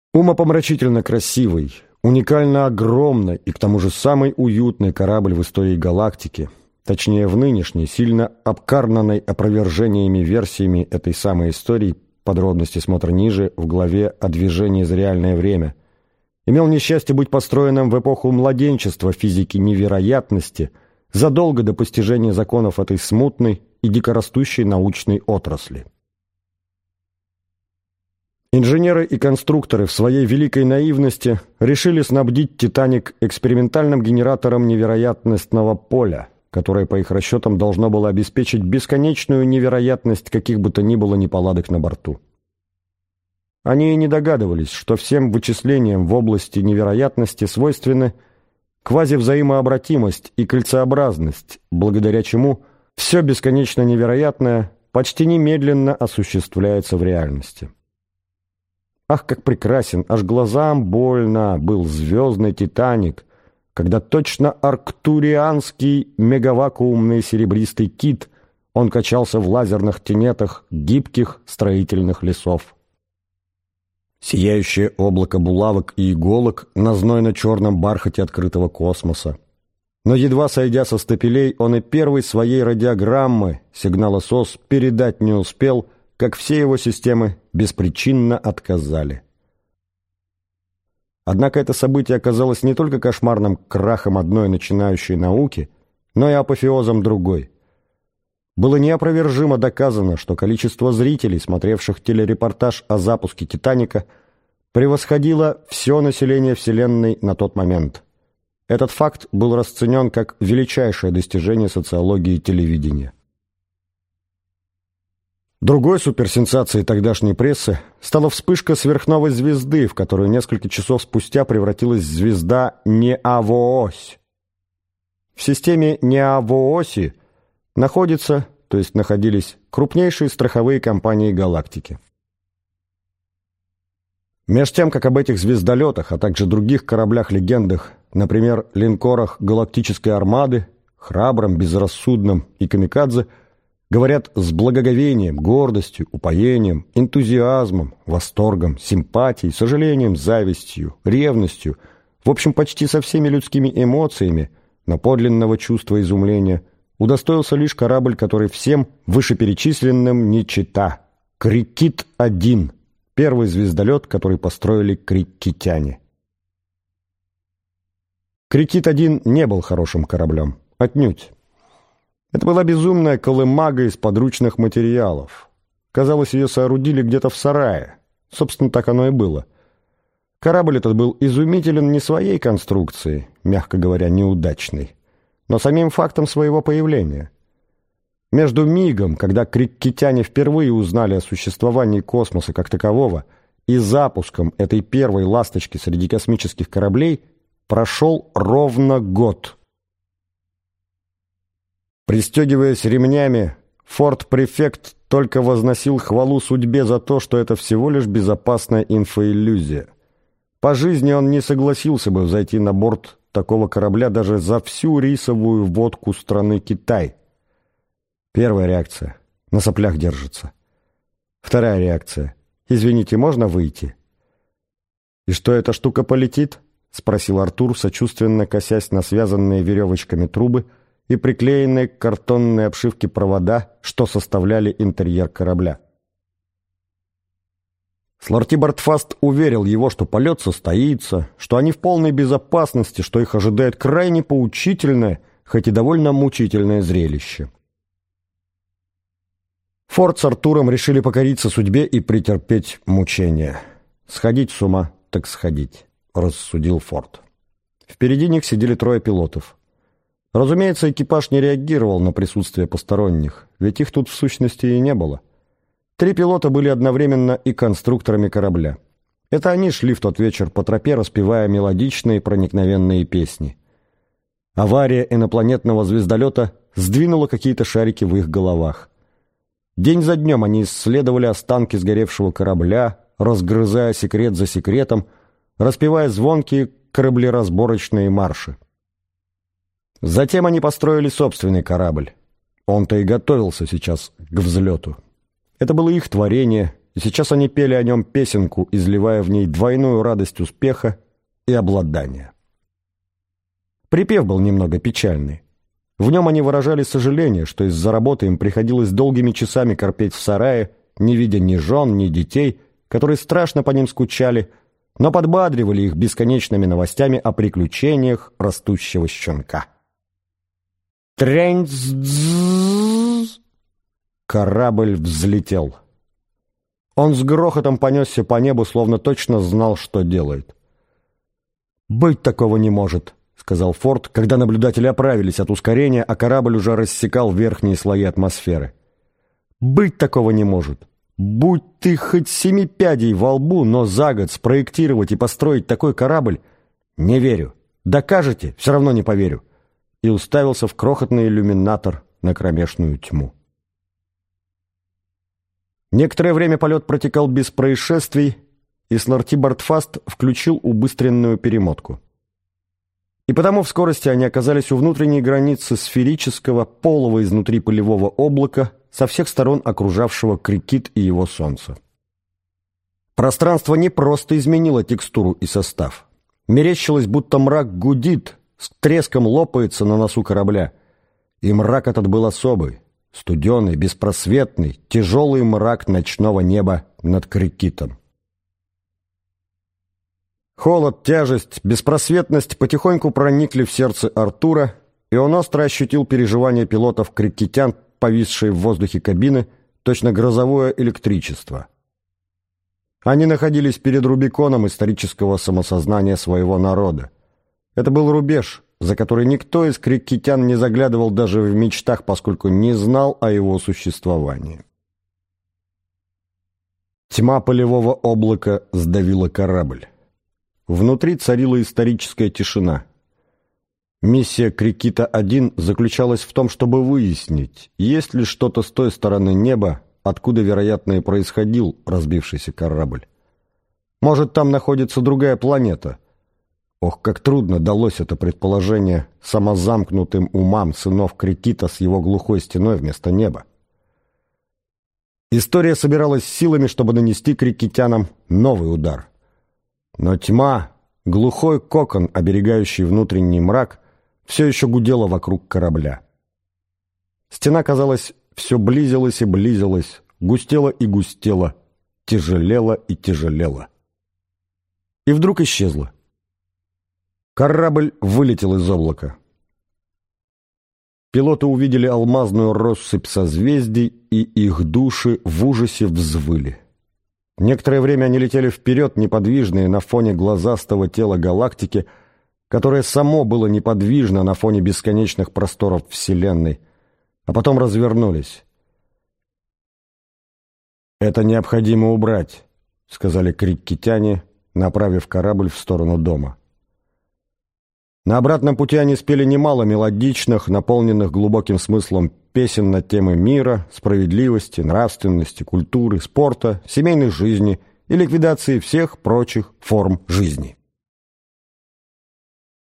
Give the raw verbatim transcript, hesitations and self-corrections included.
Умопомрачительно красивый, уникально огромный и к тому же самый уютный корабль в истории галактики, точнее в нынешней, сильно обкарнанной опровержениями версиями этой самой истории, подробности смотра ниже, в главе о движении за реальное время, имел несчастье быть построенным в эпоху младенчества физики невероятности, задолго до постижения законов этой смутной и дикорастущей научной отрасли. Инженеры и конструкторы в своей великой наивности решили снабдить «Титаник» экспериментальным генератором невероятностного поля, которое, по их расчетам, должно было обеспечить бесконечную невероятность каких бы то ни было неполадок на борту. Они и не догадывались, что всем вычислениям в области невероятности свойственны квазивзаимообратимость и кольцеобразность, благодаря чему все бесконечно невероятное почти немедленно осуществляется в реальности. Ах, как прекрасен, аж глазам больно был звездный «Титаник», когда точно арктурианский мегавакуумный серебристый кит он качался в лазерных тенетах гибких строительных лесов. Сияющее облако булавок и иголок на знойно-черном бархате открытого космоса. Но едва сойдя со стапелей, он и первой своей радиограммы сигнала СОС передать не успел, как все его системы беспричинно отказали. Однако это событие оказалось не только кошмарным крахом одной начинающей науки, но и апофеозом другой. Было неопровержимо доказано, что количество зрителей, смотревших телерепортаж о запуске «Титаника», превосходило все население Вселенной на тот момент. Этот факт был расценен как величайшее достижение социологии телевидения. Другой суперсенсацией тогдашней прессы стала вспышка сверхновой звезды, в которую несколько часов спустя превратилась звезда Неавоось. В системе Неавооси находятся, то есть находились, крупнейшие страховые компании галактики. Меж тем, как об этих звездолетах, а также других кораблях-легендах, например, линкорах Галактической Армады, Храбром, Безрассудном и Камикадзе, говорят с благоговением, гордостью, упоением, энтузиазмом, восторгом, симпатией, сожалением, завистью, ревностью, в общем, почти со всеми людскими эмоциями, но подлинного чувства изумления удостоился лишь корабль, который всем вышеперечисленным не чета — Крикит один, первый звездолет, который построили криккитяне. Крикит один не был хорошим кораблем, отнюдь. Это была безумная колымага из подручных материалов. Казалось, ее соорудили где-то в сарае. Собственно, так оно и было. Корабль этот был изумителен не своей конструкцией, мягко говоря, неудачной, но самим фактом своего появления. Между мигом, когда криккитяне впервые узнали о существовании космоса как такового, и запуском этой первой ласточки среди космических кораблей, прошел ровно год. Пристегиваясь ремнями, форт-префект только возносил хвалу судьбе за то, что это всего лишь безопасная инфоиллюзия. По жизни он не согласился бы взойти на борт такого корабля даже за всю рисовую водку страны Китай. Первая реакция — на соплях держится. Вторая реакция — извините, можно выйти? «И что, эта штука полетит?» — спросил Артур, сочувственно косясь на связанные веревочками трубы и приклеенные к картонной обшивке провода, что составляли интерьер корабля. Сларти Бартфаст уверил его, что полет состоится, что они в полной безопасности, что их ожидает крайне поучительное, хоть и довольно мучительное зрелище. Форд с Артуром решили покориться судьбе и претерпеть мучения. «Сходить с ума, так сходить», — рассудил Форд. Впереди них сидели трое пилотов. Разумеется, экипаж не реагировал на присутствие посторонних, ведь их тут в сущности и не было. Три пилота были одновременно и конструкторами корабля. Это они шли в тот вечер по тропе, распевая мелодичные проникновенные песни. Авария инопланетного звездолета сдвинула какие-то шарики в их головах. День за днем они исследовали останки сгоревшего корабля, разгрызая секрет за секретом, распевая звонкие кораблеразборочные марши. Затем они построили собственный корабль. Он-то и готовился сейчас к взлету. Это было их творение, и сейчас они пели о нем песенку, изливая в ней двойную радость успеха и обладания. Припев был немного печальный. В нем они выражали сожаление, что из-за работы им приходилось долгими часами корпеть в сарае, не видя ни жен, ни детей, которые страшно по ним скучали, но подбадривали их бесконечными новостями о приключениях растущего щенка. Трень-дз-дз! Корабль взлетел. Он с грохотом понесся по небу, словно точно знал, что делает. «Быть такого не может», — сказал Форд, когда наблюдатели оправились от ускорения, а корабль уже рассекал верхние слои атмосферы. «Быть такого не может. Будь ты хоть семи пядей во лбу, но за год спроектировать и построить такой корабль — не верю. Докажете — все равно не поверю». И уставился в крохотный иллюминатор на кромешную тьму. Некоторое время полет протекал без происшествий, и Сларти Бартфаст включил убыстренную перемотку. И потому в скорости они оказались у внутренней границы сферического, полого изнутри пылевого облака, со всех сторон окружавшего Крикит и его солнце. Пространство не просто изменило текстуру и состав. Мерещилось, будто мрак гудит, с треском лопается на носу корабля. И мрак этот был особый, студеный, беспросветный, тяжелый мрак ночного неба над Крикитом. Холод, тяжесть, беспросветность потихоньку проникли в сердце Артура, и он остро ощутил переживания пилотов-крикитян, повисшие в воздухе кабины, точно грозовое электричество. Они находились перед Рубиконом исторического самосознания своего народа. Это был рубеж, за который никто из крикитян не заглядывал даже в мечтах, поскольку не знал о его существовании. Тьма полевого облака сдавила корабль. Внутри царила историческая тишина. Миссия Крикита-один заключалась в том, чтобы выяснить, есть ли что-то с той стороны неба, откуда, вероятно, и происходил разбившийся корабль. Может, там находится другая планета. Ох, как трудно далось это предположение самозамкнутым умам сынов Крикита с его глухой стеной вместо неба. История собиралась силами, чтобы нанести крикитянам новый удар. Но тьма, глухой кокон, оберегающий внутренний мрак, все еще гудела вокруг корабля. Стена, казалось, все близилась и близилась, густела и густела, тяжелела и тяжелела. И вдруг исчезла. Корабль вылетел из облака. Пилоты увидели алмазную россыпь созвездий, и их души в ужасе взвыли. Некоторое время они летели вперед, неподвижные на фоне глазастого тела галактики, которое само было неподвижно на фоне бесконечных просторов Вселенной, а потом развернулись. «Это необходимо убрать», — сказали крикитяне, направив корабль в сторону дома. На обратном пути они спели немало мелодичных, наполненных глубоким смыслом песен на темы мира, справедливости, нравственности, культуры, спорта, семейной жизни и ликвидации всех прочих форм жизни.